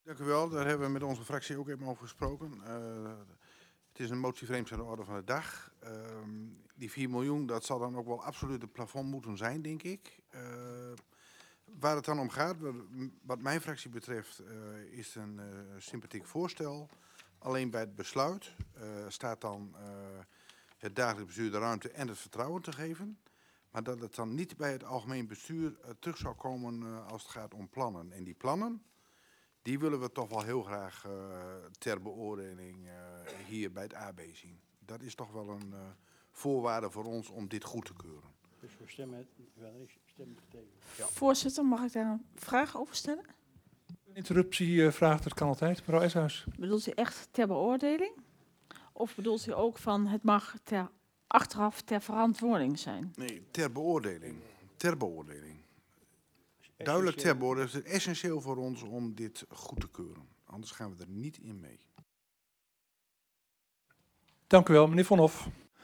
Dank u wel. Daar hebben we met onze fractie ook even over gesproken. Het is een motie vreemd aan de orde van de dag. Die 4 miljoen, dat zal dan ook wel absoluut het plafond moeten zijn, denk ik. Waar het dan om gaat, wat mijn fractie betreft, is het een sympathiek voorstel. Alleen bij het besluit staat dan het dagelijks bestuur de ruimte en het vertrouwen te geven. Maar dat het dan niet bij het algemeen bestuur terug zou komen als het gaat om plannen. En die plannen, die willen we toch wel heel graag ter beoordeling hier bij het AB zien. Dat is toch wel een voorwaarde voor ons om dit goed te keuren. Dus we stemmen tegen. Ja. Voorzitter, mag ik daar een vraag over stellen? Interruptie vraagt, dat kan altijd. Mevrouw Eshuis. Bedoelt u echt ter beoordeling? Of bedoelt u ook van het mag achteraf ter verantwoording zijn? Nee, ter beoordeling. Ter beoordeling. Duidelijk ter beoordeling. Het is essentieel voor ons om dit goed te keuren. Anders gaan we er niet in mee. Dank u wel, meneer Vonhoff.